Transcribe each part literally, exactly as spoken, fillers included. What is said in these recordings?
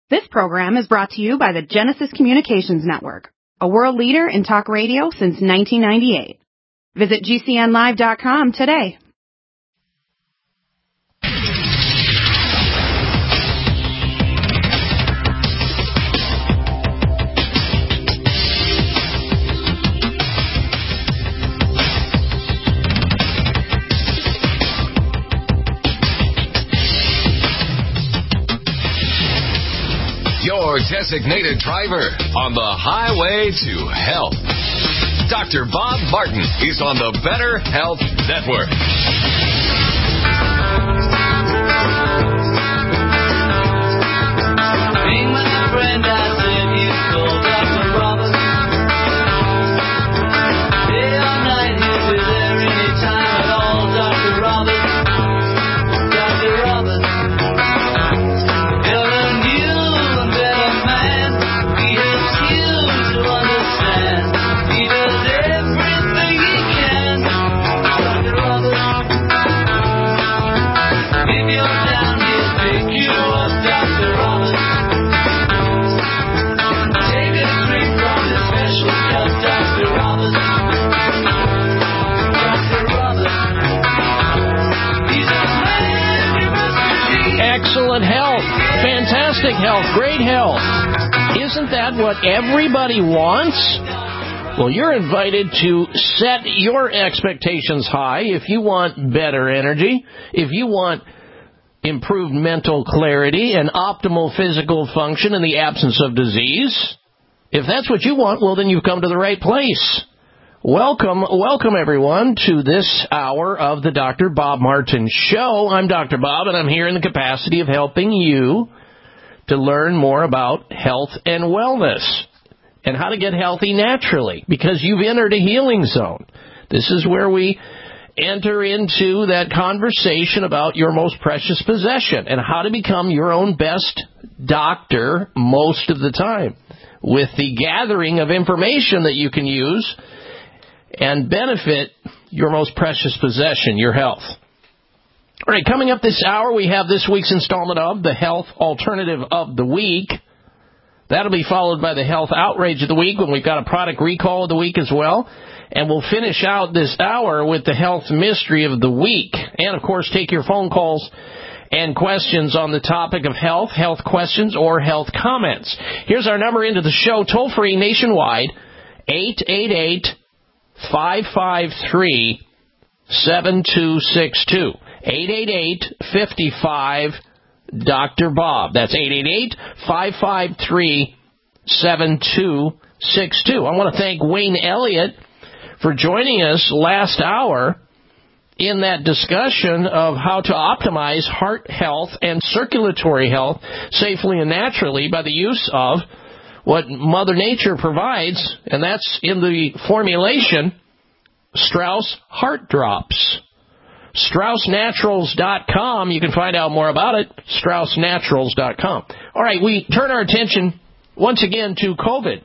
This program is brought to you by the Genesis Communications Network, a world leader in talk radio since nineteen ninety-eight. Visit G C N live dot com today. Your designated driver on the highway to health. Doctor Bob Martin is on the Better Health Network. Being my friend, I said you called Doctor Robert. Day or night, he'll be there any time at all. Doctor Robert, Doctor Robert. You're a new and better man. He helps you to understand. He does everything he can. Doctor Robert. If you're down, he'll pick you up. Doctor Robert. Take a drink from his special cup. Doctor Robert. Doctor Robert. He's a man you must believe. Excellent health, fantastic health, great health. Isn't that what everybody wants? Well, you're invited to set your expectations high if you want better energy, if you want improved mental clarity and optimal physical function in the absence of disease. If that's what you want, well, then you've come to the right place. Welcome, welcome everyone to this hour of the Doctor Bob Martin Show. I'm Doctor Bob, and I'm here in the capacity of helping you to learn more about health and wellness and how to get healthy naturally, because you've entered a healing zone. This is where we enter into that conversation about your most precious possession and how to become your own best doctor most of the time, with the gathering of information that you can use and benefit your most precious possession, your health. All right, coming up this hour, we have this week's installment of the Health Alternative of the Week. That'll be followed by the Health Outrage of the Week, when we've got a product recall of the week as well. And we'll finish out this hour with the Health Mystery of the Week. And, of course, take your phone calls and questions on the topic of health, health questions, or health comments. Here's our number into the show, toll-free nationwide, eight eight eight, five five three, seven two six two. eight eight eight, five five, Doctor Bob. That's eight eight eight, five five three, seven two six two. I want to thank Wayne Elliott for joining us last hour in that discussion of how to optimize heart health and circulatory health safely and naturally by the use of what Mother Nature provides, and that's in the formulation Strauss Heart Drops. Strauss Naturals dot com. You can find out more about it, Strauss Naturals dot com. All right, we turn our attention once again to COVID.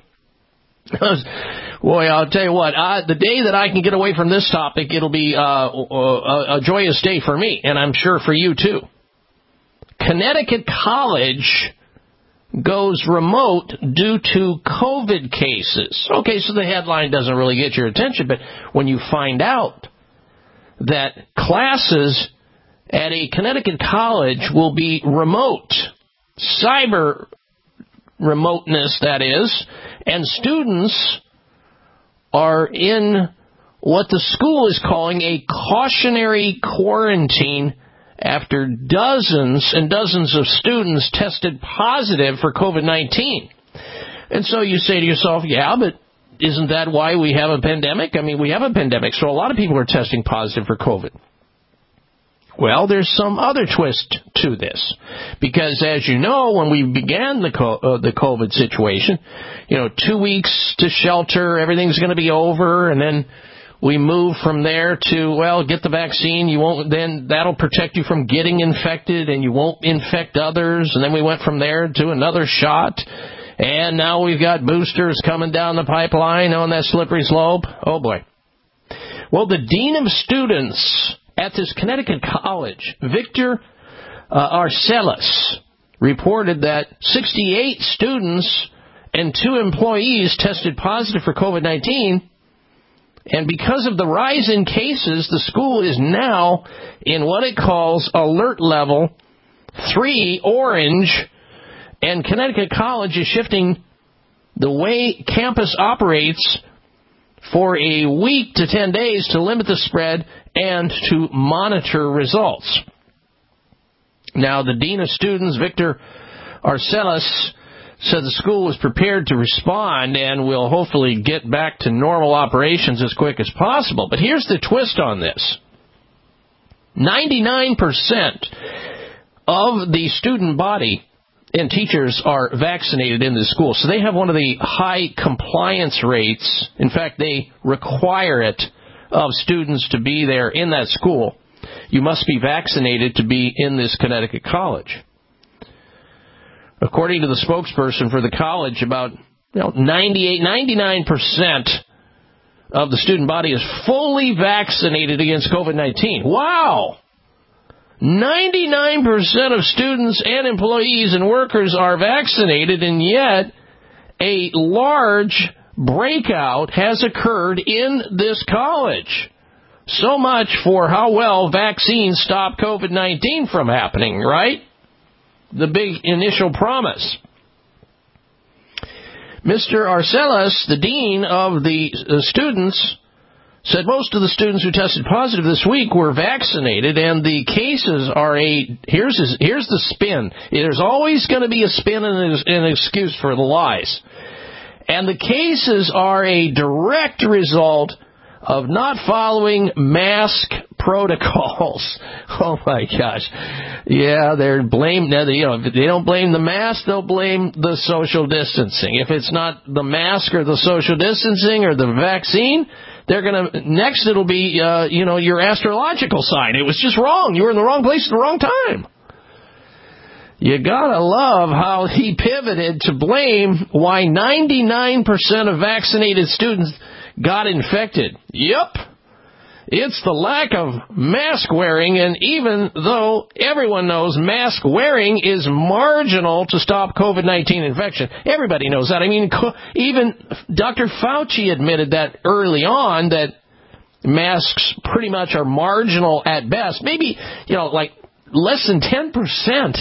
Boy, I'll tell you what, I, the day that I can get away from this topic, it'll be uh, a, a joyous day for me, and I'm sure for you too. Connecticut College goes remote due to COVID cases. Okay, so the headline doesn't really get your attention, but when you find out that classes at a Connecticut college will be remote, cyber remoteness, that is, and students are in what the school is calling a cautionary quarantine after dozens and dozens of students tested positive for COVID nineteen. And so you say to yourself, yeah, but isn't that why we have a pandemic? I mean, we have a pandemic, so a lot of people are testing positive for COVID. Well, there's some other twist to this, because as you know, when we began the co- uh, the COVID situation, you know, two weeks to shelter, everything's going to be over, and then we move from there to, well, get the vaccine, you won't, then that'll protect you from getting infected, and you won't infect others, and then we went from there to another shot, and now we've got boosters coming down the pipeline on that slippery slope. Oh, boy. Well, the dean of students at this Connecticut college, Victor uh, Arcelis, reported that sixty-eight students and two employees tested positive for COVID nineteen. And because of the rise in cases, the school is now in what it calls alert level three, orange, and Connecticut College is shifting the way campus operates for a week to ten days to limit the spread and to monitor results. Now, the Dean of Students, Victor Arcelas, said the school was prepared to respond and will hopefully get back to normal operations as quick as possible. But here's the twist on this. ninety-nine percent of the student body and teachers are vaccinated in the school. So they have one of the high compliance rates. In fact, they require it of students to be there in that school. You must be vaccinated to be in this Connecticut college. According to the spokesperson for the college, about you know, ninety-eight, ninety-nine percent of the student body is fully vaccinated against COVID nineteen. Wow! ninety-nine percent of students and employees and workers are vaccinated, and yet a large breakout has occurred in this college. So much for how well vaccines stop COVID nineteen from happening, right? The big initial promise. Mister Arcelas, the dean of the uh, students, said most of the students who tested positive this week were vaccinated, and the cases are a, here's, his, here's the spin. There's always going to be a spin and an excuse for the lies. And the cases are a direct result of not following mask protocols. Oh my gosh. Yeah, they're blamed. Now, you know, if they don't blame the mask, they'll blame the social distancing. If it's not the mask or the social distancing or the vaccine, they're going to, next it'll be, uh, you know, your astrological sign. It was just wrong. You were in the wrong place at the wrong time. You gotta love how he pivoted to blame why ninety-nine percent of vaccinated students got infected. Yep. It's the lack of mask wearing, and even though everyone knows mask wearing is marginal to stop COVID nineteen infection, everybody knows that. I mean, even Doctor Fauci admitted that early on, that masks pretty much are marginal at best. Maybe, you know, like less than ten percent.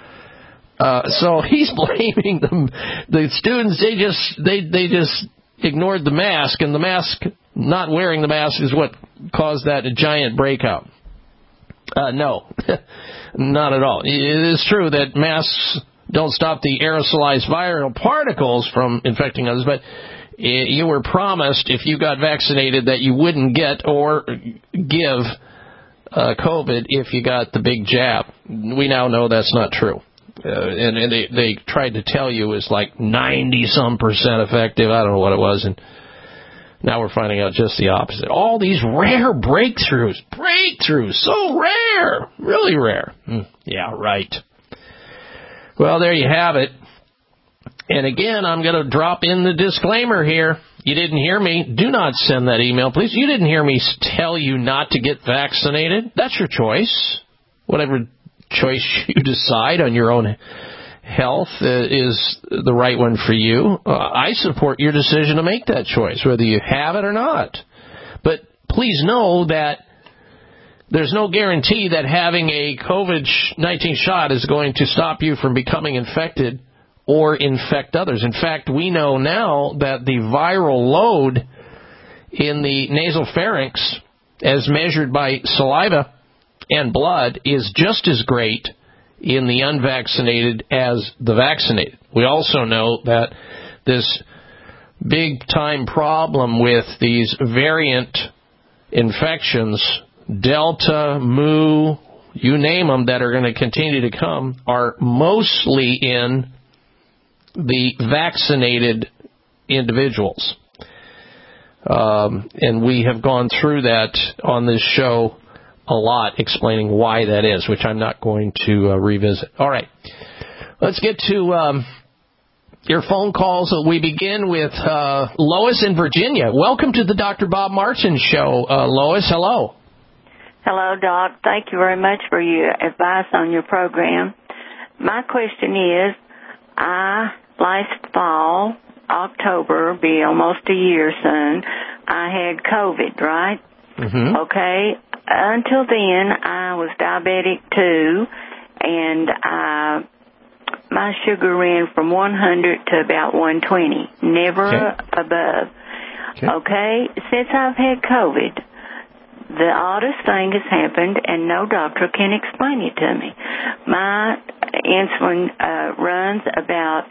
Uh, so he's blaming them, the students. They just, they, they just ignored the mask, and the mask, not wearing the mask is what caused that giant breakout. Uh, no, not at all. It is true that masks don't stop the aerosolized viral particles from infecting others, but you were promised if you got vaccinated that you wouldn't get or give uh, COVID if you got the big jab. We now know that's not true. Uh, and, and they, they tried to tell you it was like ninety-some percent effective. I don't know what it was. And now we're finding out just the opposite. All these rare breakthroughs. Breakthroughs. So rare. Really rare. Mm, yeah, right. Well, there you have it. And again, I'm going to drop in the disclaimer here. You didn't hear me. Do not send that email, please. You didn't hear me tell you not to get vaccinated. That's your choice. Whatever choice you decide on your own health uh, is the right one for you. Uh, I support your decision to make that choice, whether you have it or not. But please know that there's no guarantee that having a COVID nineteen shot is going to stop you from becoming infected or infect others. In fact, we know now that the viral load in the nasopharynx, as measured by saliva and blood, is just as great in the unvaccinated as the vaccinated. We also know that this big-time problem with these variant infections, Delta, Mu, you name them, that are going to continue to come, are mostly in the vaccinated individuals. Um, and we have gone through that on this show a lot, explaining why that is, which I'm not going to uh, revisit. All right. Let's get to um, your phone calls. We begin with uh, Lois in Virginia. Welcome to the Doctor Bob Martin Show. Uh, Lois, hello. Hello, Doc. Thank you very much for your advice on your program. my question is, I, last fall, October, be almost a year soon, I had COVID, right? Mm-hmm. Okay. Until then, I was diabetic too, and uh, my sugar ran from one hundred to about one twenty, never Okay. above. Okay. Okay. Since I've had COVID, the oddest thing has happened, and no doctor can explain it to me. My insulin uh, runs about,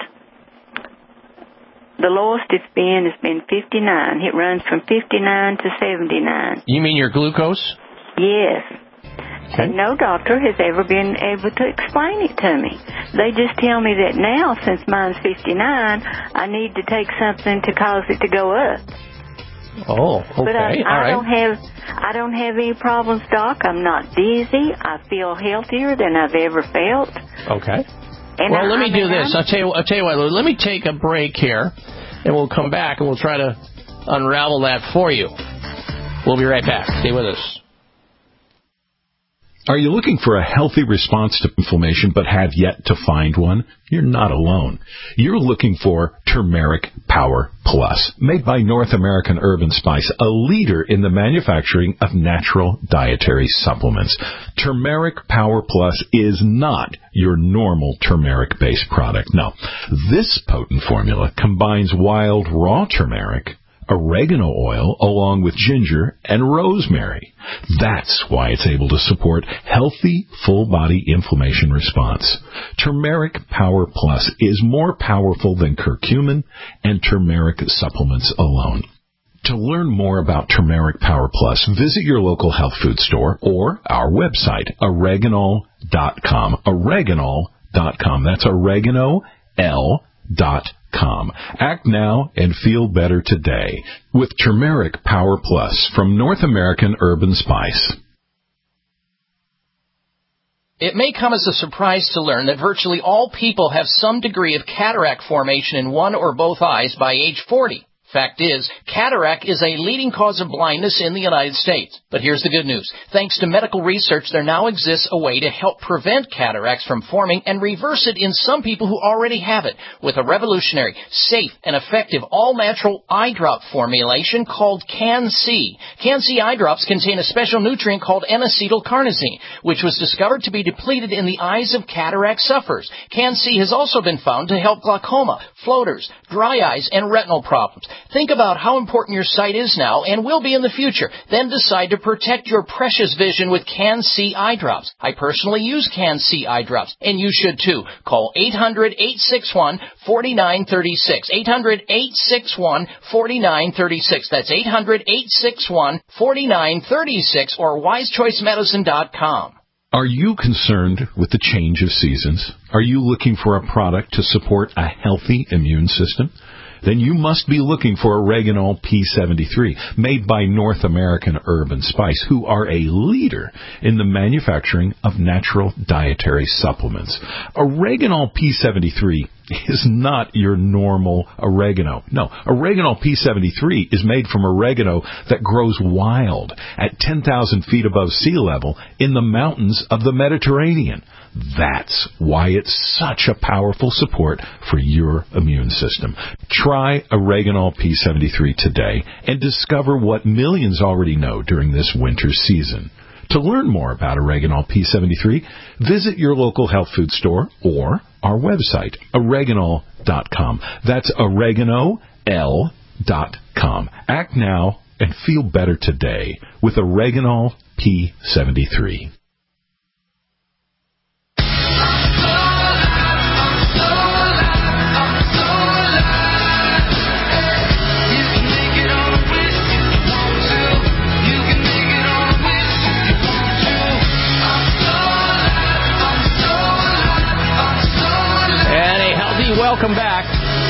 the lowest it's been has been fifty-nine. It runs from fifty-nine to seventy-nine. You mean your glucose? Yes. Okay. And no doctor has ever been able to explain it to me. They just tell me that now, since mine's fifty-nine, I need to take something to cause it to go up. Oh, okay. But I, All I right. don't have I don't have any problems, Doc. I'm not dizzy. I feel healthier than I've ever felt. Okay. And Well, I, let me I mean, do this. I'm, I'll tell you. I'll tell you what. Let me take a break here, and we'll come back and we'll try to unravel that for you. We'll be right back. Stay with us. Are you looking for a healthy response to inflammation but have yet to find one? You're not alone. You're looking for Turmeric Power Plus, made by North American Herb and Spice, a leader in the manufacturing of natural dietary supplements. Turmeric Power Plus is not your normal turmeric-based product. No, this potent formula combines wild raw turmeric, oregano oil, along with ginger and rosemary. That's why it's able to support healthy, full-body inflammation response. Turmeric Power Plus is more powerful than curcumin and turmeric supplements alone. To learn more about Turmeric Power Plus, visit your local health food store or our website, oreganol dot com. oreganol dot com. That's oregano, L dot com. Act now and feel better today with Turmeric Power Plus from North American Herb and Spice. It may come as a surprise to learn that virtually all people have some degree of cataract formation in one or both eyes by age forty. Fact is, cataract is a leading cause of blindness in the United States. But here's the good news. Thanks to medical research, there now exists a way to help prevent cataracts from forming and reverse it in some people who already have it with a revolutionary, safe, and effective all-natural eye drop formulation called Can-C. Can-C eye drops contain a special nutrient called N-acetylcarnosine, which was discovered to be depleted in the eyes of cataract sufferers. Can-C has also been found to help glaucoma, floaters, dry eyes, and retinal problems. Think about how important your sight is now and will be in the future. Then decide to protect your precious vision with Can-C eye drops. I personally use Can-C eye drops, and you should too. Call eight hundred, eight six one, four nine three six. eight hundred, eight six one, four nine three six. That's eight hundred, eight six one, four nine three six or wise choice medicine dot com. Are you concerned with the change of seasons? Are you looking for a product to support a healthy immune system? Then you must be looking for Oreganol P seventy-three, made by North American Herb and Spice, who are a leader in the manufacturing of natural dietary supplements. Oreganol P seventy-three is not your normal oregano. No, Oreganol P seventy-three is made from oregano that grows wild at ten thousand feet above sea level in the mountains of the Mediterranean. That's why it's such a powerful support for your immune system. Try Oreganol P seventy-three today and discover what millions already know during this winter season. To learn more about Oreganol P seventy-three, visit your local health food store or our website, oreganol dot com. That's oregano l dot com. Act now and feel better today with Oreganol P seventy-three. Welcome back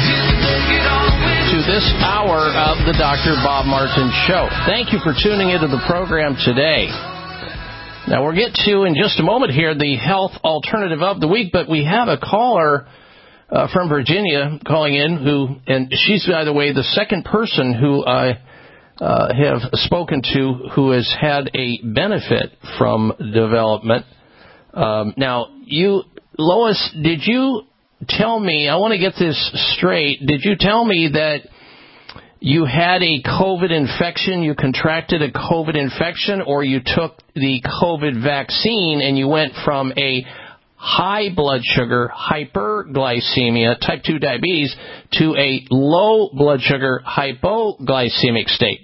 to this hour of the Doctor Bob Martin Show. Thank you for tuning into the program today. Now, we'll get to, in just a moment here, the health alternative of the week, but we have a caller uh, from Virginia calling in, who, and she's, by the way, the second person who I uh, have spoken to who has had a benefit from development. Um, now, you Lois, did you tell me, I want to get this straight, did you tell me that you had a COVID infection, you contracted a COVID infection, or you took the COVID vaccine and you went from a high blood sugar, hyperglycemia, type two diabetes, to a low blood sugar, hypoglycemic state?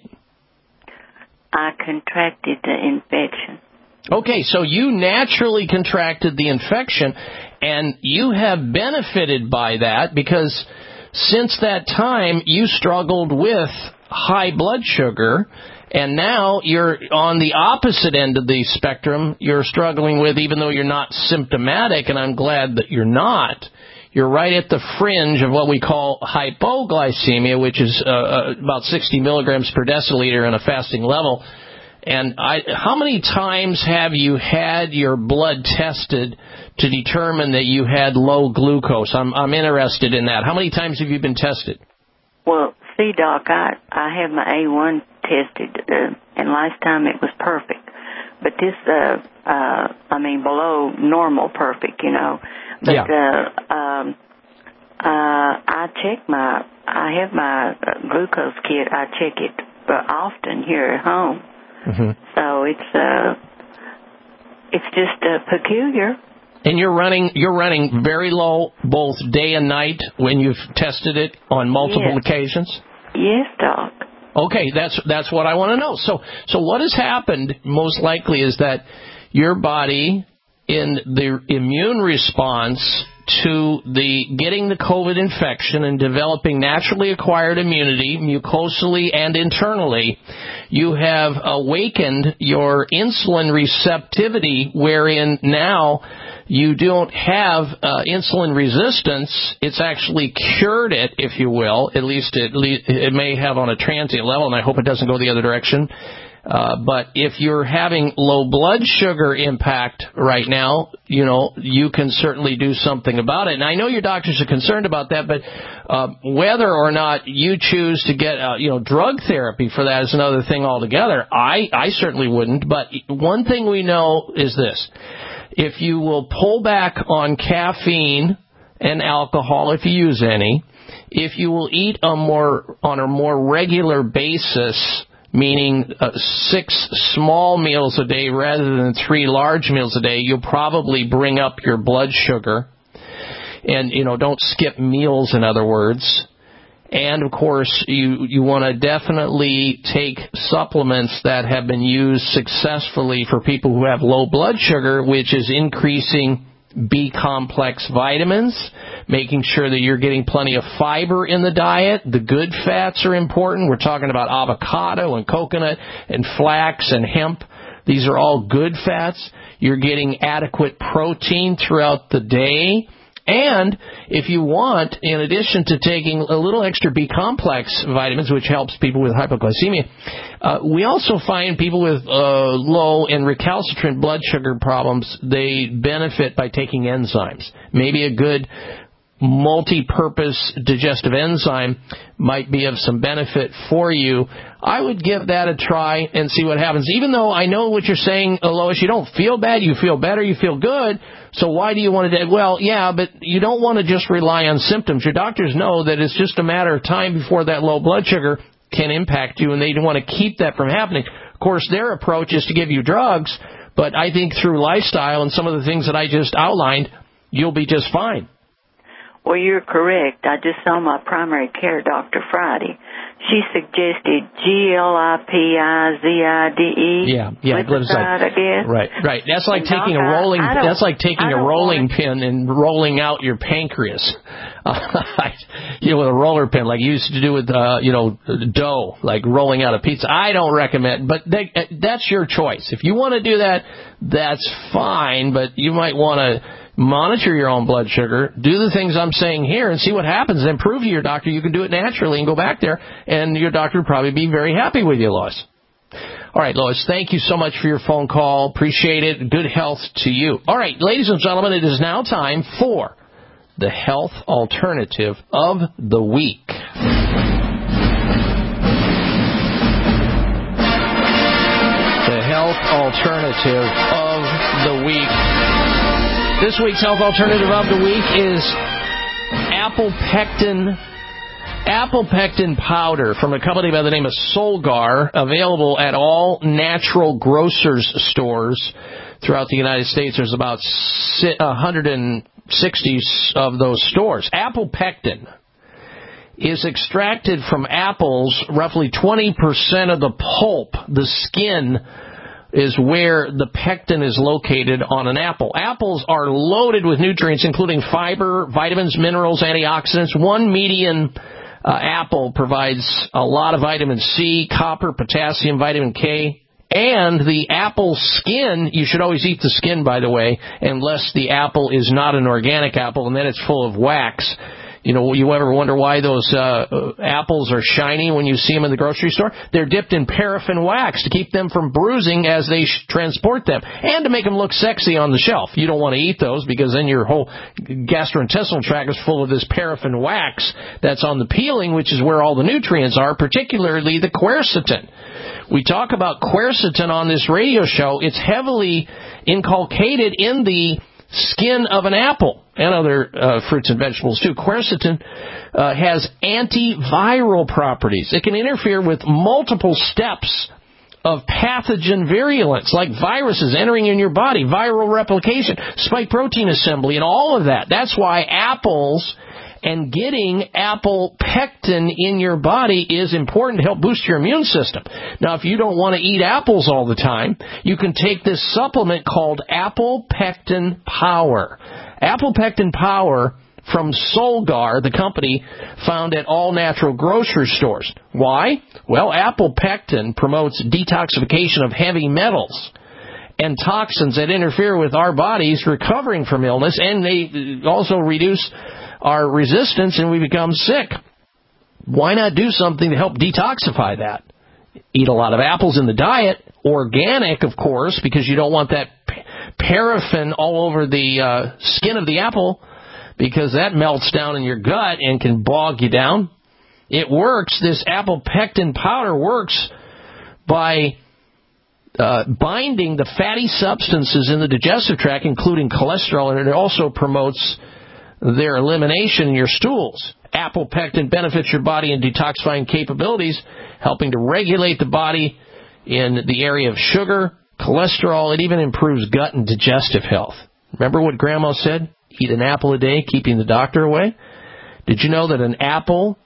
I contracted the infection. Okay, so you naturally contracted the infection, and you have benefited by that because since that time you struggled with high blood sugar, and now you're on the opposite end of the spectrum. You're struggling with, even though you're not symptomatic, and I'm glad that you're not, you're right at the fringe of what we call hypoglycemia, which is uh, about sixty milligrams per deciliter on a fasting level. And I, how many times have you had your blood tested to determine that you had low glucose? I'm, I'm interested in that. How many times have you been tested? Well, see, Doc, I, I have my A one tested, uh, and last time it was perfect. But this, uh, uh, I mean, below normal perfect, you know. But yeah. uh, um, uh, I check my, I have my uh, glucose kit. I check it uh, often here at home. Mm-hmm. So it's uh, it's just uh, peculiar. And you're running you're running very low both day and night when you've tested it on multiple yes. occasions? Yes, Doc. Okay, that's that's what I want to know. So so what has happened most likely is that your body, in the immune response to the getting the COVID infection and developing naturally acquired immunity, mucosally and internally, you have awakened your insulin receptivity, wherein now you don't have uh, insulin resistance. It's actually cured it, if you will. At least it, it may have on a transient level, and I hope it doesn't go the other direction. Uh, but if you're having low blood sugar impact right now, you know, you can certainly do something about it. And I know your doctors are concerned about that, but uh, whether or not you choose to get, uh, you know, drug therapy for that is another thing altogether. I, I certainly wouldn't. But one thing we know is this. If you will pull back on caffeine and alcohol, if you use any, if you will eat a more on a more regular basis, meaning uh, six small meals a day rather than three large meals a day, you'll probably bring up your blood sugar. And, you know, don't skip meals, in other words. And, of course, you, you want to definitely take supplements that have been used successfully for people who have low blood sugar, which is increasing B-complex vitamins, making sure that you're getting plenty of fiber in the diet. The good fats are important. We're talking about avocado and coconut and flax and hemp. These are all good fats. You're getting adequate protein throughout the day. And if you want, in addition to taking a little extra B-complex vitamins, which helps people with hypoglycemia, uh, we also find people with uh, low and recalcitrant blood sugar problems, they benefit by taking enzymes. Maybe a good multi-purpose digestive enzyme might be of some benefit for you. I would give that a try and see what happens. Even though I know what you're saying, Lois, you don't feel bad, you feel better, you feel good, so why do you want to... Well, yeah, but you don't want to just rely on symptoms. Your doctors know that it's just a matter of time before that low blood sugar can impact you, and they want to keep that from happening. Of course, their approach is to give you drugs, but I think through lifestyle and some of the things that I just outlined, you'll be just fine. Well, you're correct. I just saw my primary care doctor Friday. She suggested G L I P I Z I D E. Yeah, yeah, glipizide, I guess. Right, right. That's like and taking doc, a rolling. I, I that's like taking a rolling wanna... pin and rolling out your pancreas. You know, with a roller pin, like you used to do with, uh, you know, dough, like rolling out a pizza. I don't recommend, but they, that's your choice. If you want to do that, that's fine. But you might want to monitor your own blood sugar, do the things I'm saying here, and see what happens, and prove to your doctor you can do it naturally and go back there, and your doctor will probably be very happy with you, Lois. All right, Lois, thank you so much for your phone call. Appreciate it. Good health to you. All right, ladies and gentlemen, it is now time for the health alternative of the week. The health alternative of the week. This week's health alternative of the week is apple pectin, apple pectin powder from a company by the name of Solgar, available at all natural grocers stores throughout the United States. There's about one hundred sixty of those stores. Apple pectin is extracted from apples. Roughly twenty percent of the pulp, the skin, is where the pectin is located on an apple. Apples are loaded with nutrients, including fiber, vitamins, minerals, antioxidants. One median uh, apple provides a lot of vitamin C, copper, potassium, vitamin K, and the apple skin. You should always eat the skin, by the way, unless the apple is not an organic apple, and then it's full of wax. You know, you ever wonder why those uh, apples are shiny when you see them in the grocery store? They're dipped in paraffin wax to keep them from bruising as they sh- transport them, and to make them look sexy on the shelf. You don't want to eat those because then your whole gastrointestinal tract is full of this paraffin wax that's on the peeling, which is where all the nutrients are, particularly the quercetin. We talk about quercetin on this radio show. It's heavily inculcated in the skin of an apple and other uh, fruits and vegetables too. Quercetin uh, has antiviral properties. It can interfere with multiple steps of pathogen virulence, like viruses entering in your body, viral replication, spike protein assembly, and all of that. That's why apples and getting apple pectin in your body is important to help boost your immune system. Now, if you don't want to eat apples all the time, you can take this supplement called Apple Pectin Power. Apple Pectin Power from Solgar, the company, found at all natural grocery stores. Why? Well, apple pectin promotes detoxification of heavy metals and toxins that interfere with our bodies recovering from illness, and they also reduce our resistance and we become sick. Why not do something to help detoxify that? Eat a lot of apples in the diet, organic, of course, because you don't want that paraffin all over the uh, skin of the apple, because that melts down in your gut and can bog you down. It works. This apple pectin powder works by uh, binding the fatty substances in the digestive tract, including cholesterol, and it also promotes their elimination in your stools. Apple pectin benefits your body in detoxifying capabilities, helping to regulate the body in the area of sugar, cholesterol. It even improves gut and digestive health. Remember what Grandma said? Eat an apple a day, keeping the doctor away. Did you know that an apple,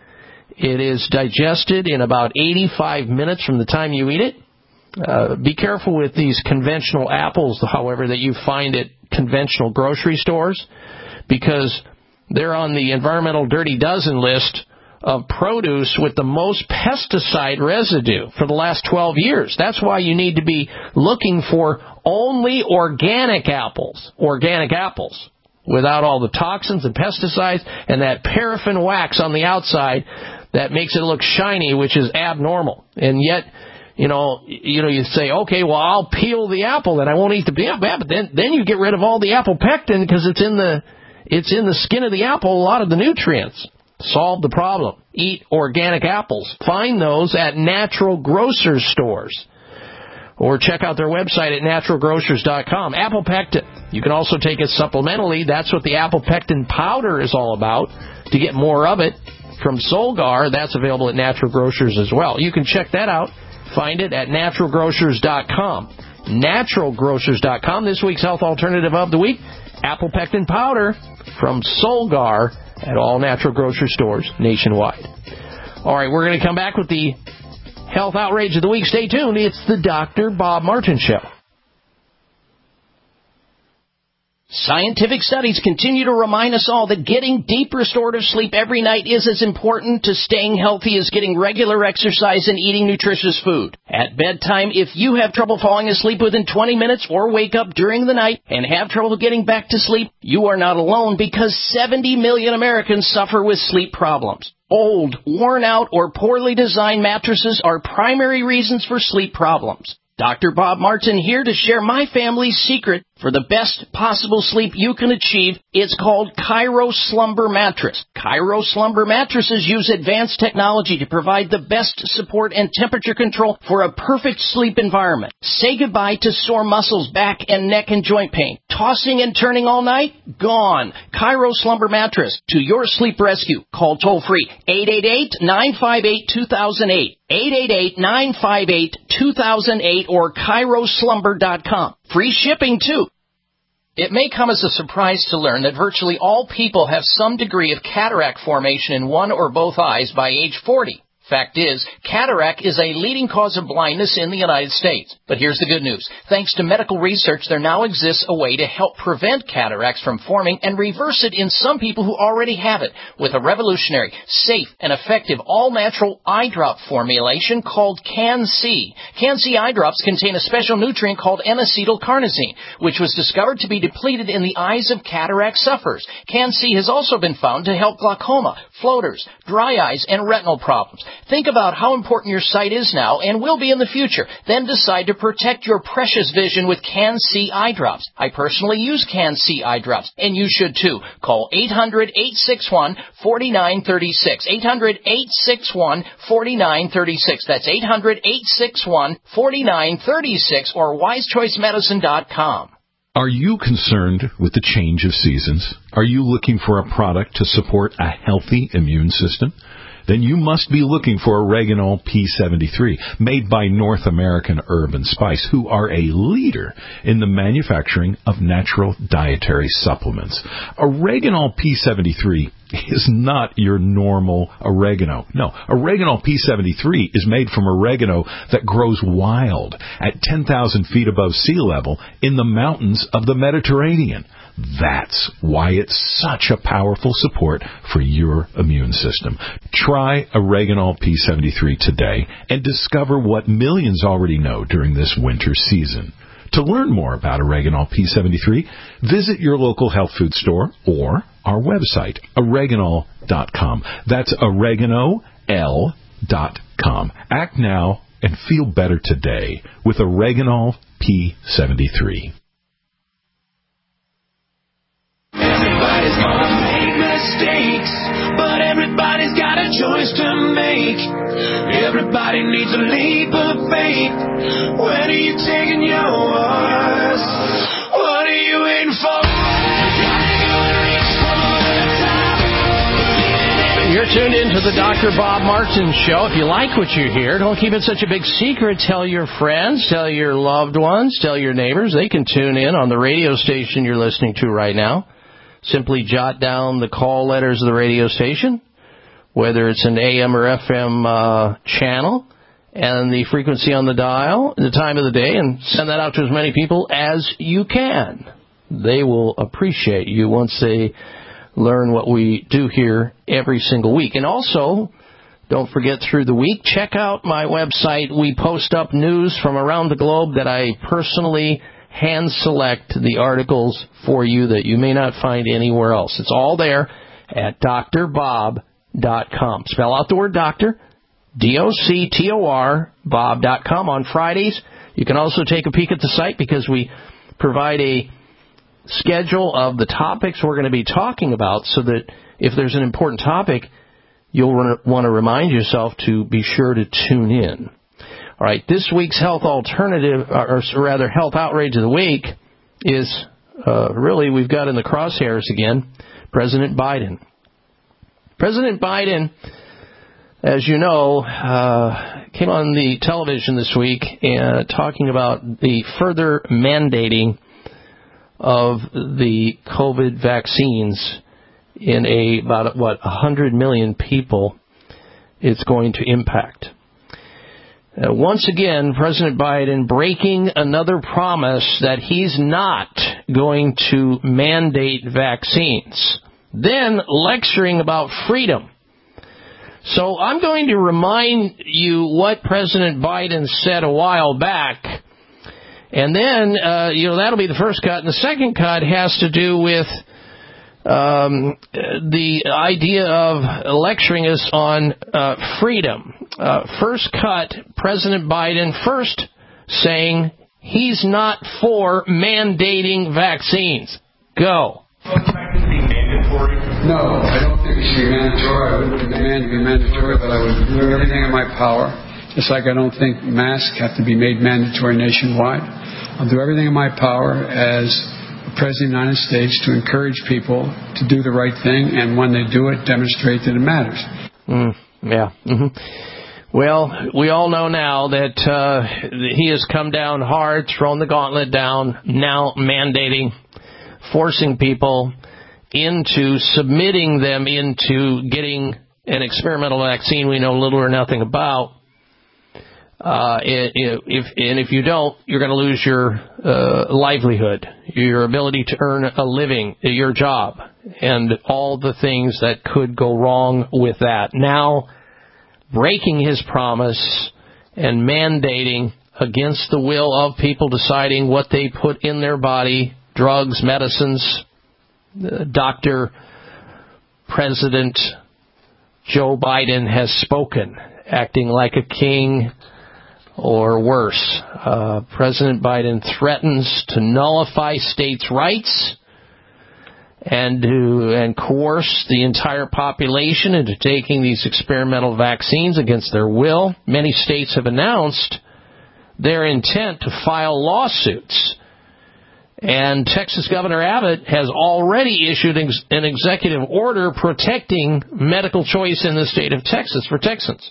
it is digested in about eighty-five minutes from the time you eat it? Uh, be careful with these conventional apples, however, that you find at conventional grocery stores, because they're on the environmental dirty dozen list of produce with the most pesticide residue for the last twelve years. That's why you need to be looking for only organic apples, organic apples, without all the toxins and pesticides and that paraffin wax on the outside that makes it look shiny, which is abnormal. And yet, you know, you know, you say, okay, well, I'll peel the apple and I won't eat the apple, but then then you get rid of all the apple pectin because it's in the It's in the skin of the apple, a lot of the nutrients. Solve the problem. Eat organic apples. Find those at natural grocers stores. Or check out their website at natural grocers dot com. Apple pectin. You can also take it supplementally. That's what the apple pectin powder is all about. To get more of it from Solgar, that's available at Natural Grocers as well. You can check that out. Find it at natural grocers dot com. natural grocers dot com. This week's health alternative of the week, apple pectin powder from Solgar at all natural grocery stores nationwide. All right, we're going to come back with the health outrage of the week. Stay tuned. It's the Doctor Bob Martin Show. Scientific studies continue to remind us all that getting deep restorative sleep every night is as important to staying healthy as getting regular exercise and eating nutritious food. At bedtime, if you have trouble falling asleep within twenty minutes or wake up during the night and have trouble getting back to sleep, you are not alone, because seventy million Americans suffer with sleep problems. Old, worn out, or poorly designed mattresses are primary reasons for sleep problems. Doctor Bob Martin here to share my family's secret for the best possible sleep you can achieve. It's called Cairo Slumber Mattress. Cairo Slumber mattresses use advanced technology to provide the best support and temperature control for a perfect sleep environment. Say goodbye to sore muscles, back and neck and joint pain. Tossing and turning all night? Gone. Cairo Slumber Mattress. To your sleep rescue. Call toll free eight eight eight, nine five eight, two thousand eight. eight eight eight, nine five eight, two thousand eight or Cairo Slumber dot com. Free shipping, too. It may come as a surprise to learn that virtually all people have some degree of cataract formation in one or both eyes by age forty. Fact is, cataract is a leading cause of blindness in the United States. But here's the good news. Thanks to medical research, there now exists a way to help prevent cataracts from forming and reverse it in some people who already have it with a revolutionary, safe, and effective all-natural eye drop formulation called Can-C. Can-C eye drops contain a special nutrient called N-acetylcarnosine, which was discovered to be depleted in the eyes of cataract sufferers. Can-C has also been found to help glaucoma, floaters, dry eyes, and retinal problems. Think about how important your sight is now and will be in the future. Then decide to protect your precious vision with Can-C eye drops. I personally use Can-C eye drops, and you should too. Call eight hundred, eight six one, four nine three six. eight hundred, eight six one, four nine three six. That's eight hundred, eight six one, four nine three six or wise choice medicine dot com. Are you concerned with the change of seasons? Are you looking for a product to support a healthy immune system? Then you must be looking for Oreganol P seventy-three, made by North American Herb and Spice, who are a leader in the manufacturing of natural dietary supplements. Oreganol P seventy-three is not your normal oregano. No, Oreganol P seventy-three is made from oregano that grows wild at ten thousand feet above sea level in the mountains of the Mediterranean. That's why it's such a powerful support for your immune system. Try Oreganol P seventy-three today and discover what millions already know during this winter season. To learn more about Oreganol P seventy-three, visit your local health food store or our website, oreganol dot com. That's oregano l dot com. Act now and feel better today with Oreganol P seventy-three. Everybody's gonna make mistakes, but everybody's got a choice to make. Everybody needs a leap of faith. When are you taking yours? What are you waiting for? You're tuned into the Doctor Bob Martin Show. If you like what you hear, don't keep it such a big secret. Tell your friends, tell your loved ones, tell your neighbors. They can tune in on the radio station you're listening to right now. Simply jot down the call letters of the radio station, whether it's an A M or F M uh, channel, and the frequency on the dial, the time of the day, and send that out to as many people as you can. They will appreciate you once they learn what we do here every single week. And also, don't forget through the week, check out my website. We post up news from around the globe that I personally hand select the articles for you that you may not find anywhere else. It's all there at D R bob dot com. Spell out the word doctor, D O C T O R, bob dot com. On Fridays, you can also take a peek at the site because we provide a schedule of the topics we're going to be talking about so that if there's an important topic, you'll want to remind yourself to be sure to tune in. All right, this week's health alternative, or rather health outrage of the week, is uh, really, we've got in the crosshairs again, President Biden. President Biden, as you know, uh, came on the television this week uh, talking about the further mandating of the COVID vaccines in a about, what, one hundred million people it's going to impact. Uh, once again, President Biden breaking another promise that he's not going to mandate vaccines, then lecturing about freedom. So I'm going to remind you what President Biden said a while back, and then, uh, you know, that'll be the first cut. And the second cut has to do with um, the idea of lecturing us on uh, freedom. Uh, first cut, President Biden first saying he's not for mandating vaccines. Go. No, I don't think it should be mandatory. I wouldn't demand to be mandatory, but I would do everything in my power. Just like I don't think masks have to be made mandatory nationwide. I'll do everything in my power as President of the United States to encourage people to do the right thing, and when they do it, demonstrate that it matters. Mm, yeah. Mm-hmm. Well, we all know now that uh, he has come down hard, thrown the gauntlet down, now mandating, forcing people into submitting them into getting an experimental vaccine we know little or nothing about. Uh, if, and if you don't, you're going to lose your uh, livelihood, your ability to earn a living, your job, and all the things that could go wrong with that. Now, breaking his promise and mandating against the will of people deciding what they put in their body, drugs, medicines, uh, Doctor President Joe Biden has spoken, acting like a king, or worse. Uh, President Biden threatens to nullify states' rights and to and coerce the entire population into taking these experimental vaccines against their will. Many states have announced their intent to file lawsuits. And Texas Governor Abbott has already issued an executive order protecting medical choice in the state of Texas for Texans.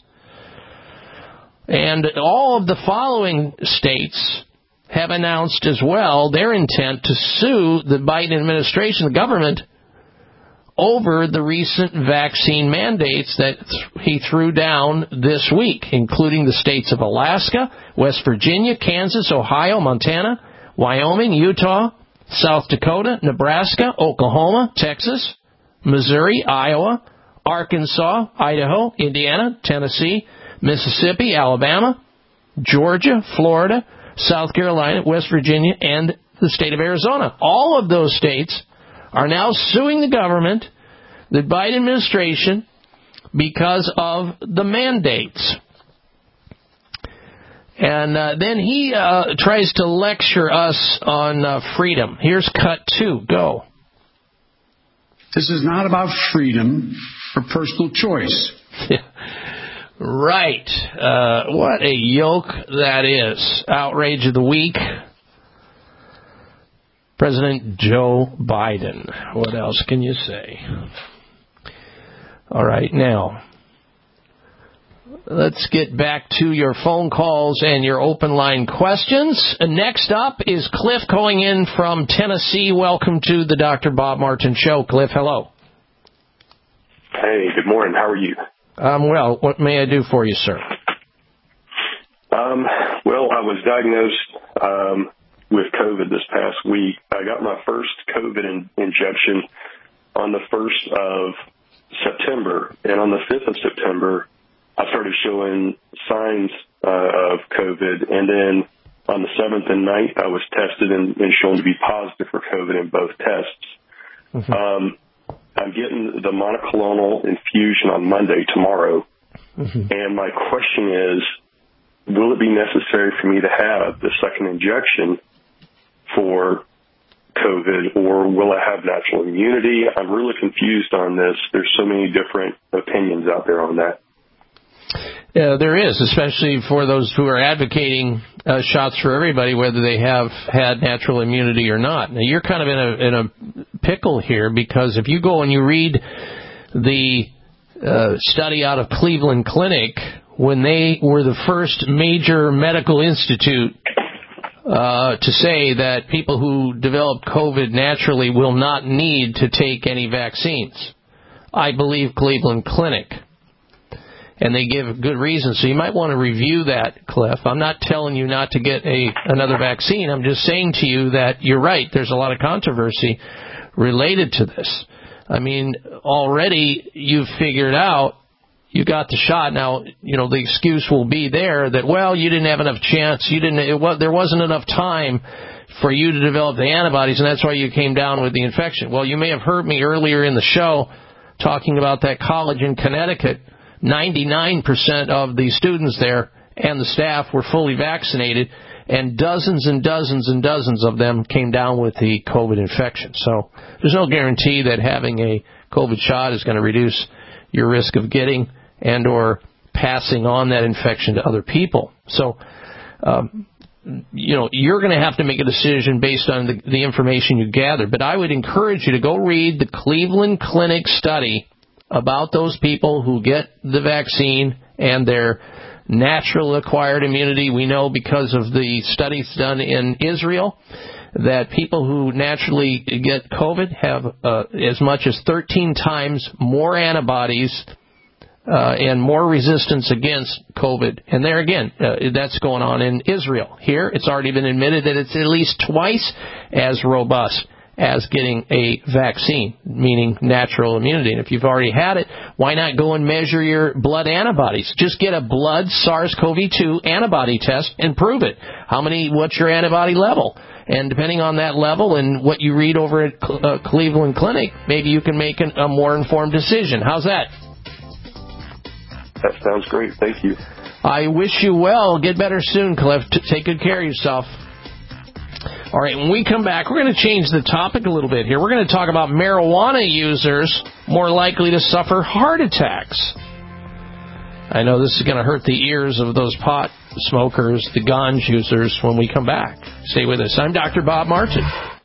And all of the following states have announced as well their intent to sue the Biden administration, the government, over the recent vaccine mandates that th- he threw down this week, including the states of Alaska, West Virginia, Kansas, Ohio, Montana, Wyoming, Utah, South Dakota, Nebraska, Oklahoma, Texas, Missouri, Iowa, Arkansas, Idaho, Indiana, Tennessee, Mississippi, Alabama, Georgia, Florida, South Carolina, West Virginia, and the state of Arizona. All of those states are now suing the government, the Biden administration, because of the mandates. And uh, then he uh, tries to lecture us on uh, freedom. Here's cut two. Go. This is not about freedom or personal choice. Right. Uh, what a yoke that is. Outrage of the week. President Joe Biden. What else can you say? All right, now, let's get back to your phone calls and your open line questions. Next up is Cliff calling in from Tennessee. Welcome to the Doctor Bob Martin Show. Cliff, hello. Hey, good morning. How are you? Um, well, what may I do for you, sir? Um, well, I was diagnosed um, with COVID this past week. I got my first COVID in- injection on the first of September, and on the fifth of September, I started showing signs uh, of COVID, and then on the seventh and ninth, I was tested and, and shown to be positive for COVID in both tests. Mm-hmm. Um, I'm getting the monoclonal infusion on Monday, tomorrow, mm-hmm. and my question is, will it be necessary for me to have the second injection for COVID, or will I have natural immunity? I'm really confused on this. There's so many different opinions out there on that. Yeah, there is, especially for those who are advocating uh, shots for everybody, whether they have had natural immunity or not. Now, you're kind of in a in a pickle here, because if you go and you read the uh, study out of Cleveland Clinic, when they were the first major medical institute uh, to say that people who develop COVID naturally will not need to take any vaccines, I believe Cleveland Clinic. And they give good reasons. So you might want to review that, Cliff. I'm not telling you not to get a another vaccine. I'm just saying to you that you're right. There's a lot of controversy related to this. I mean, already you've figured out you got the shot. Now, you know, the excuse will be there that, well, you didn't have enough chance. You didn't. It was, there wasn't enough time for you to develop the antibodies, and that's why you came down with the infection. Well, you may have heard me earlier in the show talking about that college in Connecticut. ninety-nine percent of the students there and the staff were fully vaccinated, and dozens and dozens and dozens of them came down with the COVID infection. So there's no guarantee that having a COVID shot is going to reduce your risk of getting and or passing on that infection to other people. So, um, you know, you're going to have to make a decision based on the, the information you gather. But I would encourage you to go read the Cleveland Clinic study about those people who get the vaccine and their natural acquired immunity. We know because of the studies done in Israel that people who naturally get COVID have uh, as much as thirteen times more antibodies uh, and more resistance against COVID. And there again, uh, that's going on in Israel. Here, it's already been admitted that it's at least twice as robust as getting a vaccine, meaning natural immunity. And if you've already had it, why not go and measure your blood antibodies? Just get a blood SARS-C o V two antibody test and prove it. How many, what's your antibody level? And depending on that level and what you read over at uh, Cleveland Clinic, maybe you can make an, a more informed decision. How's that? That sounds great. Thank you. I wish you well. Get better soon, Cliff. T- take good care of yourself. All right, when we come back, we're going to change the topic a little bit here. We're going to talk about marijuana users more likely to suffer heart attacks. I know this is going to hurt the ears of those pot smokers, the ganj users, when we come back. Stay with us. I'm Doctor Bob Martin.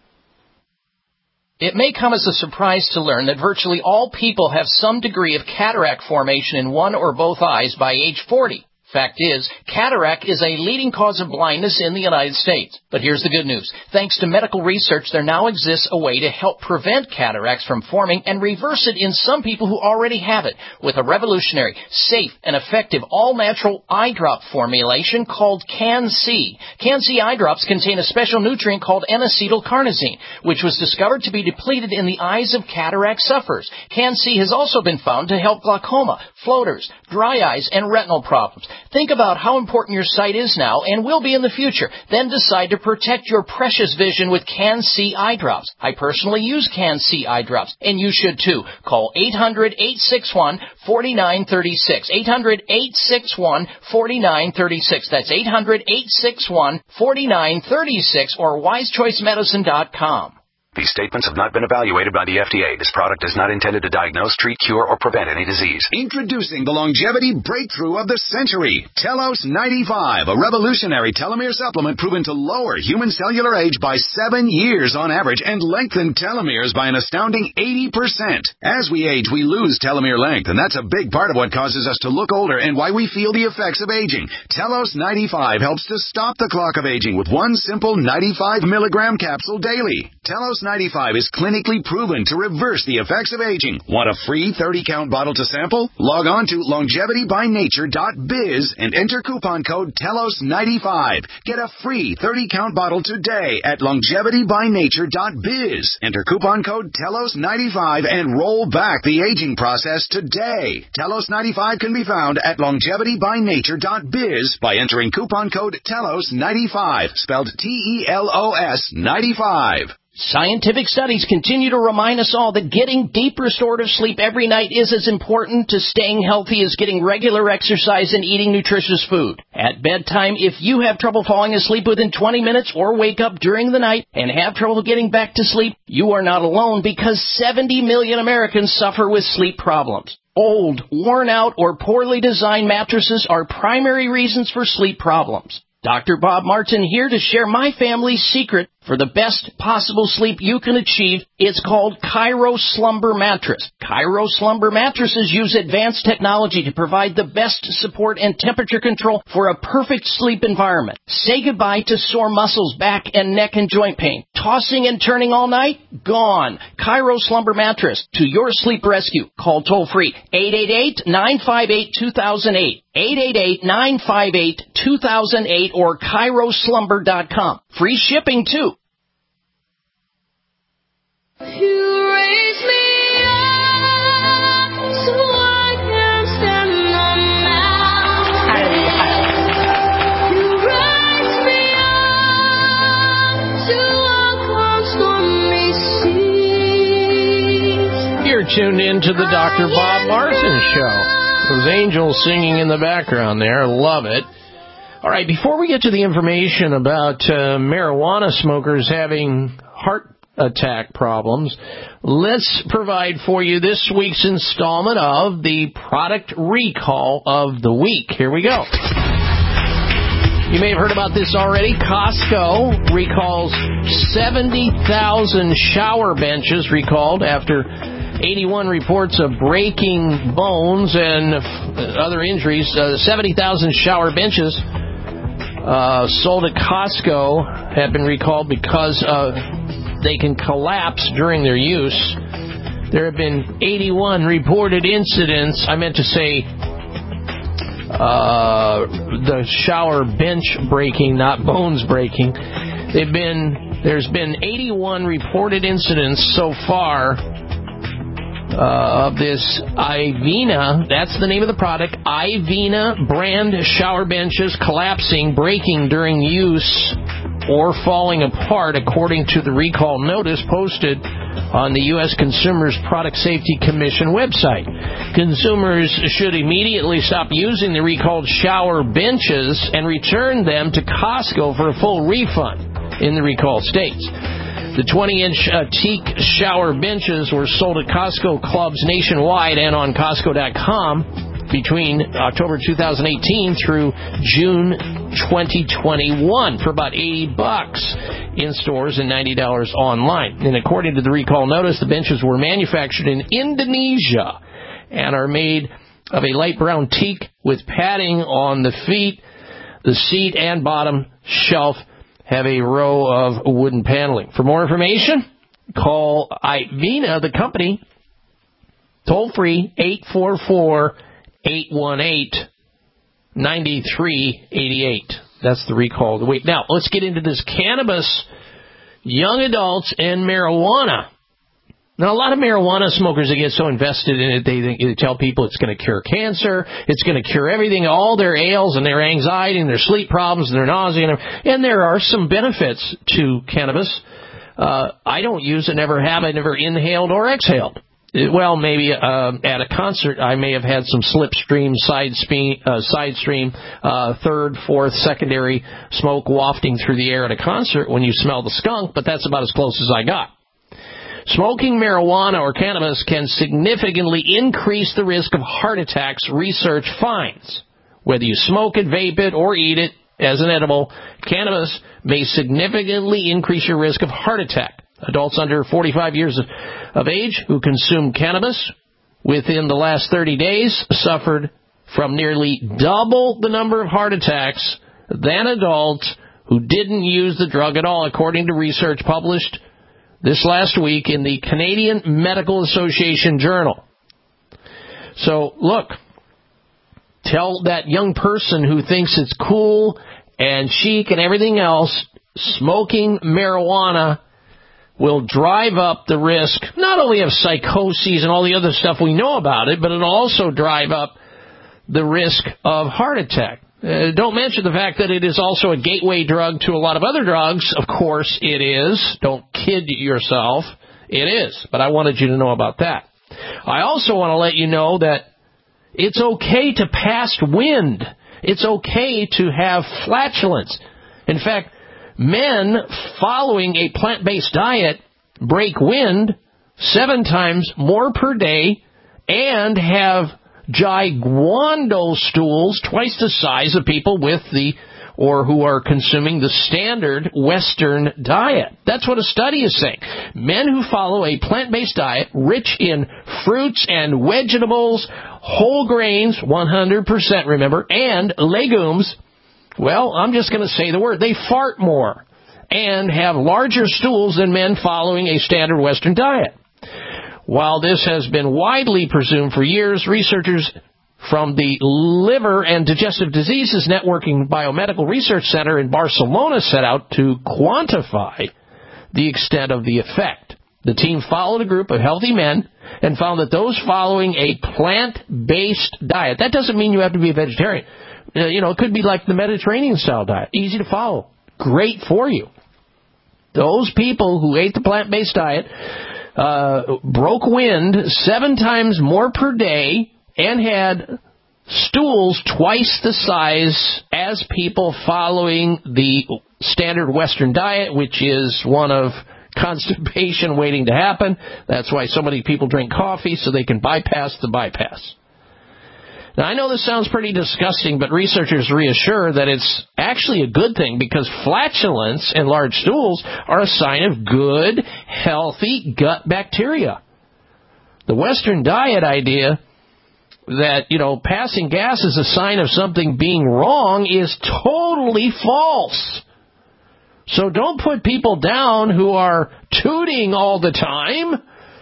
It may come as a surprise to learn that virtually all people have some degree of cataract formation in one or both eyes by age forty. Fact is, cataract is a leading cause of blindness in the United States. But here's the good news. Thanks to medical research, there now exists a way to help prevent cataracts from forming and reverse it in some people who already have it with a revolutionary, safe, and effective all-natural eye drop formulation called Can-C. Can-C eye drops contain a special nutrient called N-acetylcarnosine, which was discovered to be depleted in the eyes of cataract sufferers. Can-C has also been found to help glaucoma, floaters, dry eyes, and retinal problems. Think about how important your sight is now and will be in the future. Then decide to protect your precious vision with Can-C eye drops. I personally use Can-C eye drops, and you should too. Call eight hundred, eight six one, four nine three six. eight hundred, eight six one, four nine three six. That's eight hundred, eight six one, four nine three six or wise choice medicine dot com. These statements have not been evaluated by the F D A. This product is not intended to diagnose, treat, cure, or prevent any disease. Introducing the longevity breakthrough of the century, Telos ninety-five, a revolutionary telomere supplement proven to lower human cellular age by seven years on average and lengthen telomeres by an astounding eighty percent. As we age, we lose telomere length, and that's a big part of what causes us to look older and why we feel the effects of aging. Telos ninety-five helps to stop the clock of aging with one simple ninety-five milligram capsule daily. Telos ninety-five is clinically proven to reverse the effects of aging. Want a free thirty count bottle to sample? Log on to longevity by nature dot biz and enter coupon code Telos ninety-five. Get a free thirty count bottle today at longevity by nature dot biz. Enter coupon code Telos ninety-five and roll back the aging process today. Telos ninety-five can be found at longevity by nature dot biz by entering coupon code Telos ninety-five, spelled T E L O S ninety-five. Scientific studies continue to remind us all that getting deep restorative sleep every night is as important to staying healthy as getting regular exercise and eating nutritious food. At bedtime, if you have trouble falling asleep within twenty minutes or wake up during the night and have trouble getting back to sleep, you are not alone because seventy million Americans suffer with sleep problems. Old, worn out, or poorly designed mattresses are primary reasons for sleep problems. Doctor Bob Martin here to share my family's secret for the best possible sleep you can achieve. It's called Cairo Slumber Mattress. Cairo Slumber Mattresses use advanced technology to provide the best support and temperature control for a perfect sleep environment. Say goodbye to sore muscles, back and neck and joint pain. Tossing and turning all night? Gone. Cairo Slumber Mattress to your sleep rescue. Call toll free eight eight eight, nine five eight, two thousand eight. eight eight eight, nine five eight, two thousand eight or Cairo Slumber dot com. Free shipping too. You raise me up so I can stand on mountains. You raise me up to walk on stormy seas. You're tuned in to the Doctor Bob Martin Show. Those angels singing in the background there. Love it. All right, before we get to the information about uh, marijuana smokers having heart attack problems, let's provide for you this week's installment of the Product Recall of the Week. Here we go. You may have heard about this already. Costco recalls seventy thousand shower benches recalled after eighty-one reports of breaking bones and other injuries. Uh, seventy thousand shower benches uh, sold at Costco have been recalled because uh, they can collapse during their use. There have been eighty-one reported incidents. I meant to say uh, the shower bench breaking, not bones breaking. They've been there's been eighty-one reported incidents so far uh, of this Ivina. That's the name of the product. Ivina brand shower benches collapsing, breaking during use, or falling apart, according to the recall notice posted on the U S Consumers Product Safety Commission website. Consumers should immediately stop using the recalled shower benches and return them to Costco for a full refund in the recalled states. The twenty-inch uh, teak shower benches were sold at Costco clubs nationwide and on Costco dot com between October two thousand eighteen through June twenty twenty-one for about eighty bucks in stores and ninety dollars online. And according to the recall notice, the benches were manufactured in Indonesia and are made of a light brown teak with padding on the feet. The seat and bottom shelf have a row of wooden paneling. For more information, call Ivina, the company, toll free eight four four, eight one eight, nine three eight eight. That's the recall of the week. Now, let's get into this cannabis, young adults, and marijuana. Now, a lot of marijuana smokers, they get so invested in it, they, they tell people it's going to cure cancer, it's going to cure everything, all their ails and their anxiety and their sleep problems and their nausea. And, and there are some benefits to cannabis. Uh, I don't use it, never have. I never inhaled or exhaled. Well, maybe uh, at a concert, I may have had some slipstream, side, spe- uh, side stream, uh, third, fourth, secondary smoke wafting through the air at a concert when you smell the skunk, but that's about as close as I got. Smoking marijuana or cannabis can significantly increase the risk of heart attacks, research finds. Whether you smoke it, vape it, or eat it as an edible, cannabis may significantly increase your risk of heart attack. Adults under forty-five years of, of age who consumed cannabis within the last thirty days suffered from nearly double the number of heart attacks than adults who didn't use the drug at all, according to research published this last week in the Canadian Medical Association Journal. So, look, tell that young person who thinks it's cool and chic and everything else, smoking marijuana will drive up the risk, not only of psychoses and all the other stuff we know about it, but it'll also drive up the risk of heart attack. Uh, don't mention the fact that it is also a gateway drug to a lot of other drugs. Of course it is. Don't kid yourself. It is. But I wanted you to know about that. I also want to let you know that it's okay to pass wind. It's okay to have flatulence. In fact, men following a plant-based diet break wind seven times more per day and have giguando stools twice the size of people with the or who are consuming the standard Western diet. That's what a study is saying. Men who follow a plant-based diet rich in fruits and vegetables, whole grains, one hundred percent remember, and legumes, well, I'm just going to say the word, they fart more and have larger stools than men following a standard Western diet. While this has been widely presumed for years, researchers from the Liver and Digestive Diseases Networking Biomedical Research Center in Barcelona set out to quantify the extent of the effect. The team followed a group of healthy men and found that those following a plant-based diet, that doesn't mean you have to be a vegetarian. Uh, you know, it could be like the Mediterranean-style diet, easy to follow, great for you. Those people who ate the plant-based diet uh, broke wind seven times more per day and had stools twice the size as people following the standard Western diet, which is one of constipation waiting to happen. That's why so many people drink coffee, so they can bypass the bypass. Now, I know this sounds pretty disgusting, but researchers reassure that it's actually a good thing because flatulence and large stools are a sign of good, healthy gut bacteria. The Western diet idea that, you know, passing gas is a sign of something being wrong is totally false. So don't put people down who are tooting all the time.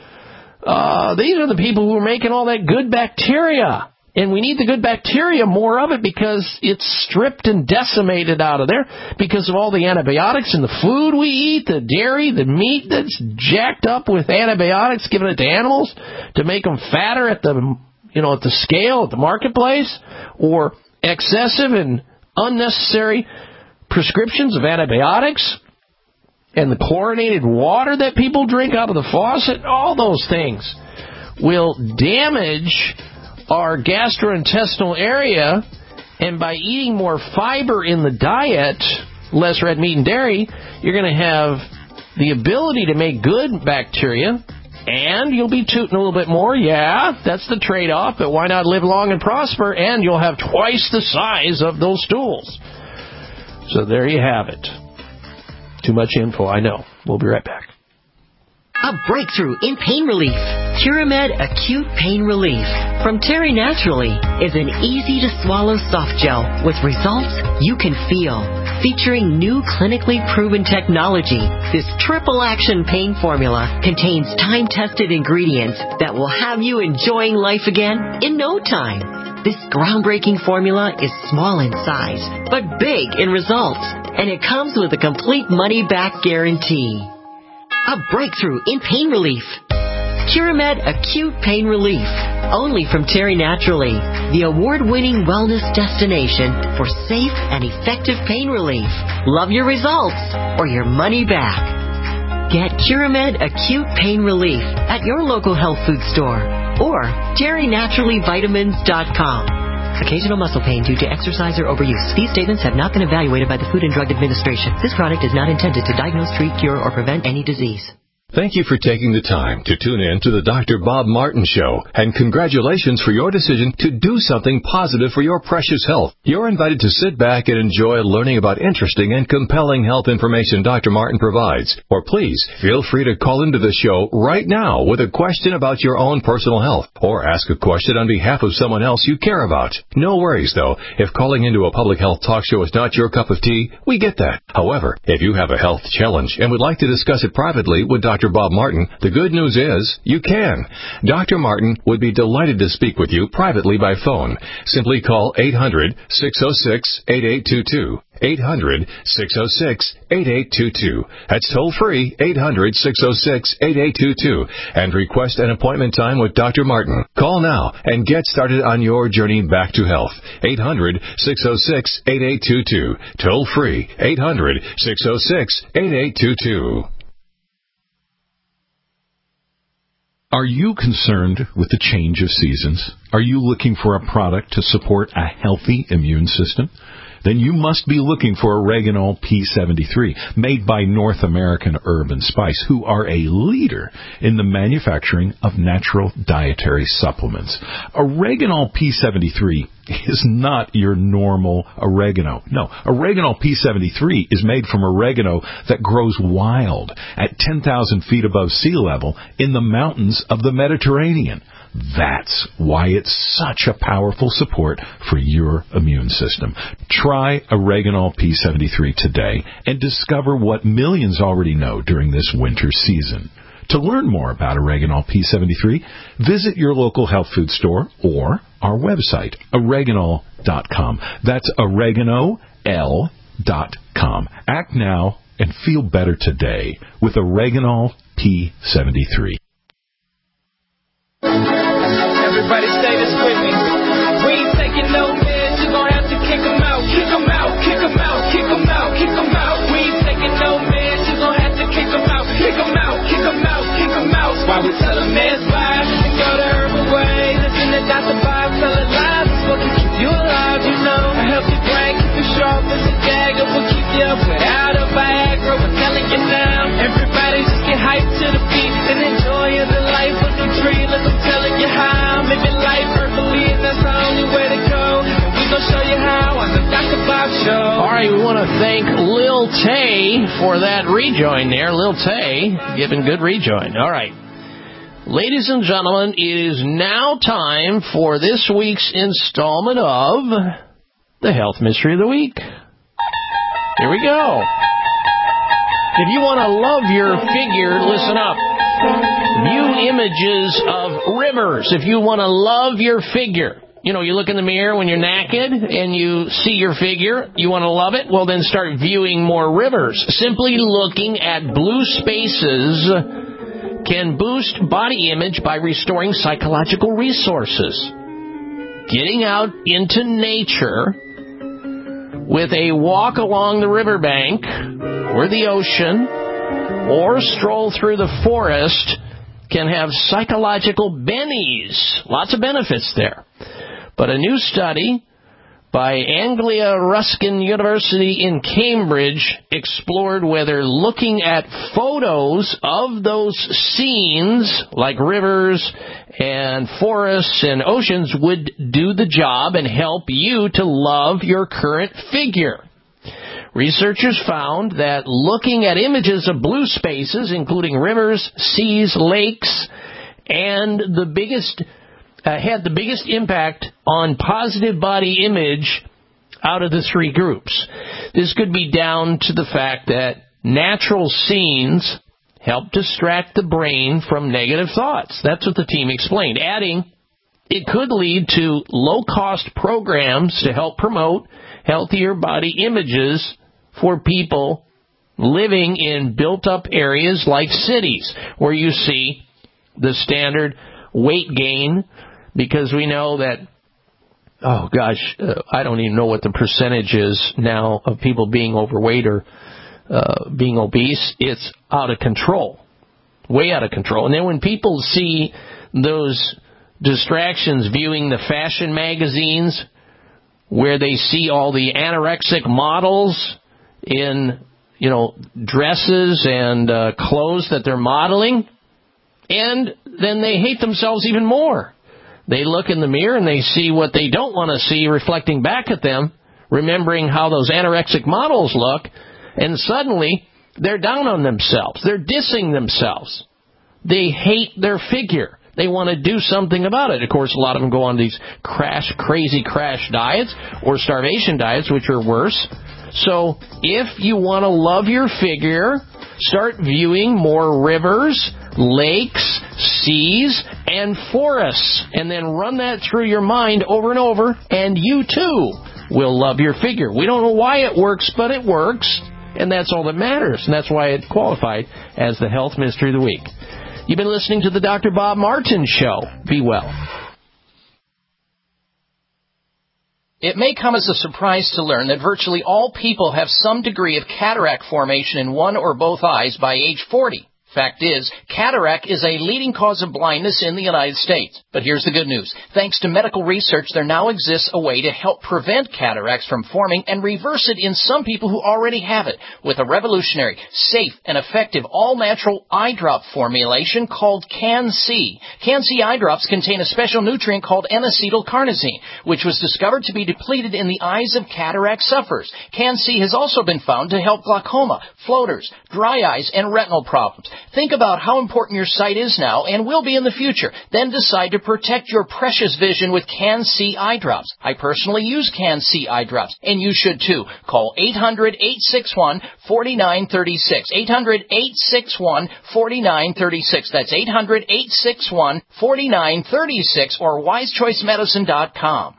Uh, these are the people who are making all that good bacteria. And we need the good bacteria, more of it, because it's stripped and decimated out of there because of all the antibiotics in the food we eat, the dairy, the meat that's jacked up with antibiotics, given it to animals to make them fatter at the, you know, at the scale, at the marketplace, or excessive and unnecessary prescriptions of antibiotics, and the chlorinated water that people drink out of the faucet. All those things will damage our gastrointestinal area, and by eating more fiber in the diet, less red meat and dairy, you're going to have the ability to make good bacteria, and you'll be tooting a little bit more. Yeah, that's the trade-off, but why not live long and prosper, and you'll have twice the size of those stools. So there you have it. Too much info, I know. We'll be right back. A breakthrough in pain relief. Curamed Acute Pain Relief from Terry Naturally is an easy-to-swallow soft gel with results you can feel. Featuring new clinically proven technology, this triple-action pain formula contains time-tested ingredients that will have you enjoying life again in no time. This groundbreaking formula is small in size, but big in results, and it comes with a complete money-back guarantee. A breakthrough in pain relief. Curamed Acute Pain Relief. Only from Terry Naturally, the award-winning wellness destination for safe and effective pain relief. Love your results or your money back. Get Curamed Acute Pain Relief at your local health food store or terry naturally vitamins dot com. Occasional muscle pain due to exercise or overuse. These statements have not been evaluated by the Food and Drug Administration. This product is not intended to diagnose, treat, cure, or prevent any disease. Thank you for taking the time to tune in to the Doctor Bob Martin Show, and congratulations for your decision to do something positive for your precious health. You're invited to sit back and enjoy learning about interesting and compelling health information Doctor Martin provides. Or please, feel free to call into the show right now with a question about your own personal health, or ask a question on behalf of someone else you care about. No worries, though. If calling into a public health talk show is not your cup of tea, we get that. However, if you have a health challenge and would like to discuss it privately with Doctor Doctor Bob Martin, the good news is you can. Doctor Martin would be delighted to speak with you privately by phone. Simply call eight hundred, six oh six, eight eight two two. eight hundred, six oh six, eight eight two two. That's toll free, eight hundred, six oh six, eight eight two two, and request an appointment time with Doctor Martin. Call now and get started on your journey back to health. eight hundred, six oh six, eight eight two two. Toll free, eight hundred, six oh six, eight eight two two. Are you concerned with the change of seasons? Are you looking for a product to support a healthy immune system? Then you must be looking for Oreganol P seventy-three, made by North American Herb and Spice, who are a leader in the manufacturing of natural dietary supplements. Oreganol P seventy-three is not your normal oregano. No, Oreganol P seventy-three is made from oregano that grows wild at ten thousand feet above sea level in the mountains of the Mediterranean. That's why it's such a powerful support for your immune system. Try Oreganol P seventy-three today and discover what millions already know during this winter season. To learn more about Oreganol P seventy-three, visit your local health food store or our website, oreganol dot com. That's oregano l dot com. Act now and feel better today with Oreganol P seventy-three. Everybody say this with me. We ain't taking no meds, you gon' have to kick them out. Kick them out, kick them out, kick them out, kick them out. We ain't taking no meds, you gon' have to kick them out. Kick them out, kick them out, kick them out. While we tell them meds bye and go the herbal way. Listen to Doctor Bob tell us lies, it's what the Lil Tay for that rejoin there. Lil Tay giving good rejoin. All right. Ladies and gentlemen, it is now time for this week's installment of the Health Mystery of the Week. Here we go. If you want to love your figure, listen up. View images of rivers. If you want to love your figure, you know, you look in the mirror when you're naked and you see your figure, you want to love it? Well, then start viewing more rivers. Simply looking at blue spaces can boost body image by restoring psychological resources. Getting out into nature with a walk along the riverbank or the ocean or stroll through the forest can have psychological bennies. Lots of benefits there. But a new study by Anglia Ruskin University in Cambridge explored whether looking at photos of those scenes, like rivers and forests and oceans, would do the job and help you to love your current figure. Researchers found that looking at images of blue spaces, including rivers, seas, lakes, and the biggest uh, had the biggest impact on positive body image out of the three groups. This could be down to the fact that natural scenes help distract the brain from negative thoughts. That's what the team explained, adding it could lead to low-cost programs to help promote healthier body images for people living in built-up areas like cities, where you see the standard weight gain, because we know that, oh gosh, uh, I don't even know what the percentage is now of people being overweight or uh, being obese. It's out of control, way out of control. And then when people see those distractions viewing the fashion magazines, where they see all the anorexic models in, you know, dresses and uh, clothes that they're modeling, and then they hate themselves even more. They look in the mirror and they see what they don't want to see reflecting back at them, remembering how those anorexic models look, and suddenly they're down on themselves. They're dissing themselves. They hate their figure. They want to do something about it. Of course, a lot of them go on these crash, crazy crash diets or starvation diets, which are worse. So if you want to love your figure, start viewing more rivers, lakes, seas, and forests, and then run that through your mind over and over, and you too will love your figure. We don't know why it works, but it works, and that's all that matters, and that's why it qualified as the Health Mystery of the Week. You've been listening to the Doctor Bob Martin Show. Be well. It may come as a surprise to learn that virtually all people have some degree of cataract formation in one or both eyes by age forty. Fact is, cataract is a leading cause of blindness in the United States. But here's the good news. Thanks to medical research, there now exists a way to help prevent cataracts from forming and reverse it in some people who already have it with a revolutionary, safe, and effective all-natural eye drop formulation called Can-C. Can-C eye drops contain a special nutrient called N-acetylcarnosine, which was discovered to be depleted in the eyes of cataract sufferers. Can-C has also been found to help glaucoma, floaters, dry eyes, and retinal problems. Think about how important your sight is now and will be in the future. Then decide to protect your precious vision with Can-C eye drops. I personally use Can-C eye drops, and you should too. Call eight hundred, eight six one, four nine three six. eight hundred, eight six one, four nine three six. That's eight hundred, eight six one, four nine three six or wise choice medicine dot com.